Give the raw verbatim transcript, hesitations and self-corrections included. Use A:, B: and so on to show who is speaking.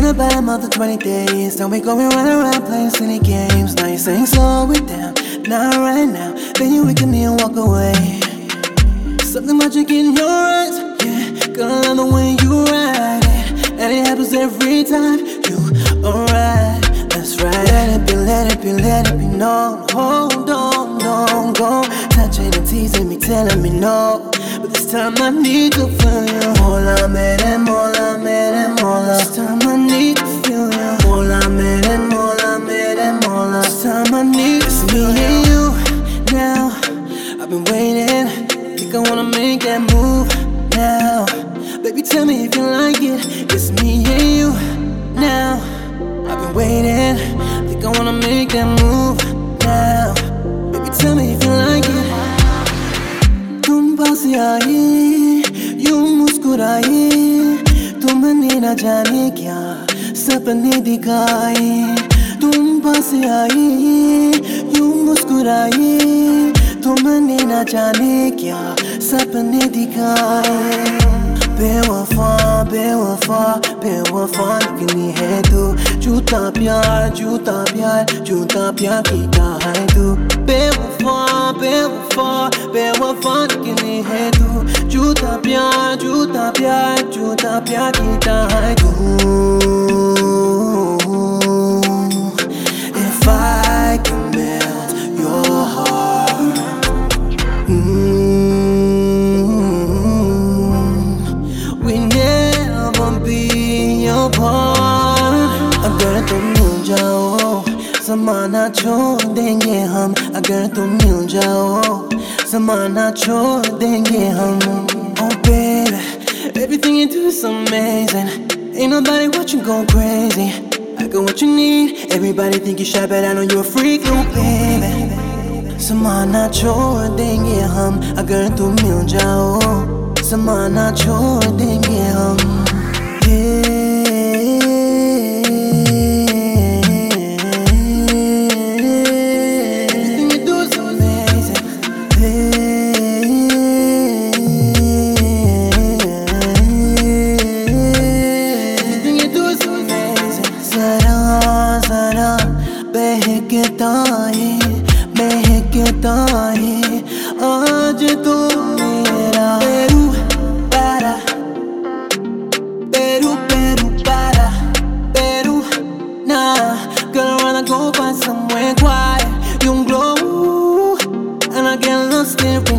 A: been about a month or twenty days. Now we going run around playing silly games. Now you're saying slow it down, not right now. Then you look at me and walk away. Something magic in your eyes, yeah. Girl, I love the way you ride it, and it happens every time you arrive. That's right. Let it be, let it be, let it be known. Hold on, don't go touching and teasing me, telling me no. But this time I need to feel you. Mola mere, mola mere, mola. This time I need to feel you. Mola mere, mola mere, mola. This time I need to feel you. It's me and you now. I've been waiting. Think I wanna make that move now. Baby, tell me if you like it. It's me and you now. I've been waiting. Think I wanna make that move now. Baby, tell me if you like it. तुम पास आई, यूं मुस्कुराई, तुमने न जाने क्या सपने दिखाए. तुम पास आई, यूं मुस्कुराई, तुमने न जाने क्या सपने दिखाए. बेवफा बेवफा बेवफा लगनी है तू. झूठा प्यार झूठा प्यार झूठा प्यार कीता है तू. बेवफा बेवफा बेवफा लगनी है तू. झूठा प्यार झूठा प्यार झूठा प्यार कीता है तू. If I can melt your heart, mm, we never be apart. अगर तुम मिल जाओ ज़माना छोड़ देंगे हम. अगर तुम मिल जाओ ज़माना छोड़ देंगे हम. Oh baby, everything you do is amazing. Ain't nobody watching go crazy. I got what you need. Everybody think you shy, but I know you're a freak, little baby. ज़माना छोड़ देंगे हम. अगर तुम मिल जाओ ज़माना छोड़ देंगे हम. Everything you do is amazing. Everything you do is amazing. ज़रा ज़रा बहकता है महकता है आज तो मेरा. Peru, para. Peru, Peru, para. Peru, nah. Girl, I wanna go find somewhere quiet. You glow, and I get lost in